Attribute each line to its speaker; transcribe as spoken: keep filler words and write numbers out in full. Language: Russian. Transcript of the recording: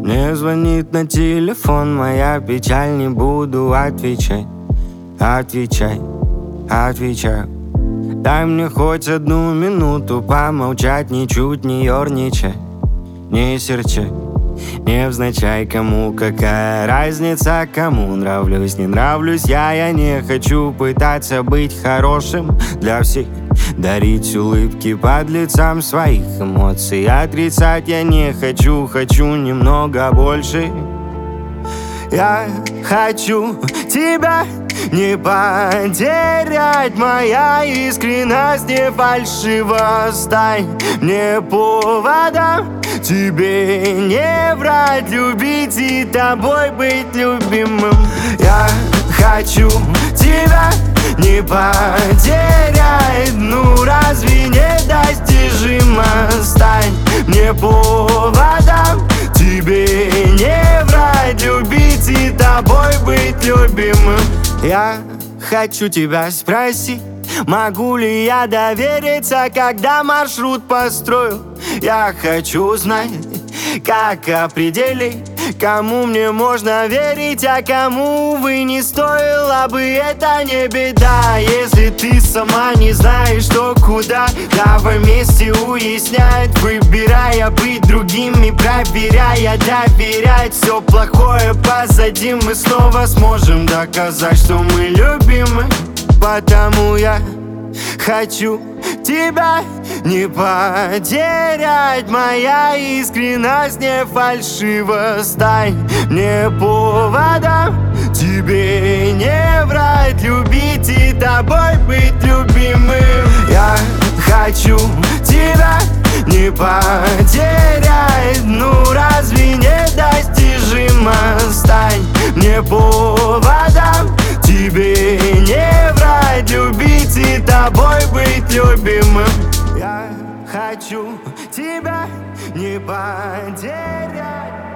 Speaker 1: Мне звонит на телефон моя печаль, не буду отвечать. Отвечай, отвечай. Дай мне хоть одну минуту помолчать, ничуть не ерничай, не серчай. Невзначай, кому какая разница, кому нравлюсь, не нравлюсь я. Я не хочу пытаться быть хорошим для всех, дарить улыбки под лицам своих эмоций. Отрицать я не хочу, хочу немного больше. Я хочу тебя не потерять, моя искренность не фальшива. Стань мне поводом, тебе не врать, любить и тобой быть любимым. Я хочу тебя не потерять, ну разве недостижимо? Стань мне поводом, тебе не врать, любить и тобой быть любимым. Я хочу тебя спросить, могу ли я довериться, когда маршрут построю? Я хочу знать, как определить, кому мне можно верить, а кому, увы, не стоило бы. Это не беда, если ты сама не знаешь, что куда. Давай вместе уяснять, выбирая быть другими, проверяя, доверять. Все плохое позади, мы снова сможем доказать, что мы любимы. Потому я хочу тебя не потерять, моя искренность не фальшива. Стань мне поводом, тебе не врать, любить и тобой быть любимым. Я хочу тебя не потерять, ну разве недостижимо? Стань мне поводом, тебе не врать, любить и тобой быть любимым. Я хочу тебя не потерять.